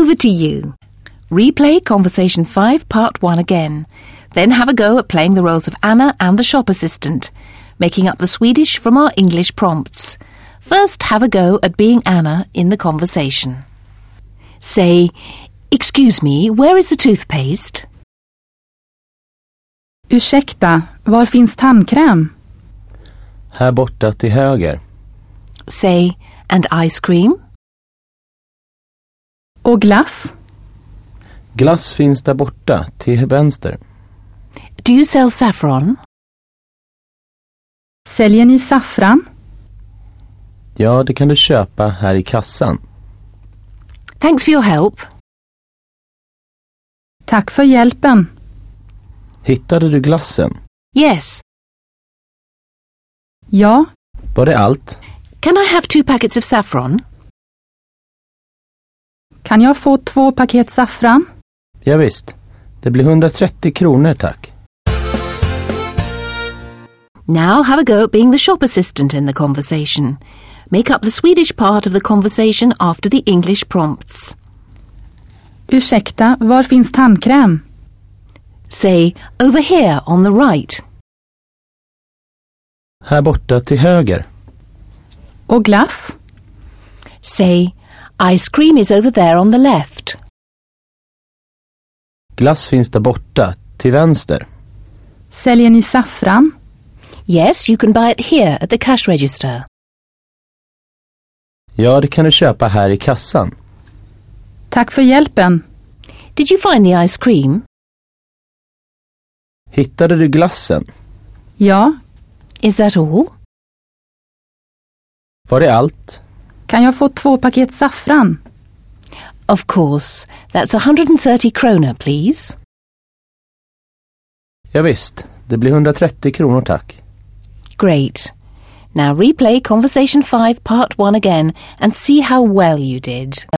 over to you. Replay Conversation 5 Part 1 again. Then have a go at playing the roles of Anna and the shop assistant, making up the Swedish from our English prompts. First, have a go at being Anna in the conversation. Say, "Excuse me, where is the toothpaste?" Ursäkta, var finns tandkräm? Här borta till höger. Say, "And ice cream?" Och glass? Glass finns där borta till vänster. Do you sell saffron? Säljer ni saffran? Ja, det kan du köpa här i kassan. Thanks for your help. Tack för hjälpen. Hittade du glassen? Yes. Ja, Var det allt? Can I have 2 packets of saffron? kan jag få 2 paket saffran? Ja, visst. Det blir 130 kronor, tack. Now have a go at being the shop assistant in the conversation. Make up the Swedish part of the conversation after the English prompts. Ursäkta, var finns tandkräm? Say, "Over here on the right." Här borta till höger. Och glass? Say, "Ice cream is over there on the left." Glass finns där borta till vänster. Säljer ni saffran? Yes, you can buy it here at the cash register. Ja, det kan du köpa här i kassan. Tack för hjälpen. Did you find the ice cream? Hittade du glassen? Ja, Is that all? Var det allt? kan jag få 2 paket saffran? Of course. That's 130 kronor, please. Ja, visst. Det blir 130 kronor, tack. Great. Now replay Conversation 5 Part 1 again and see how well you did.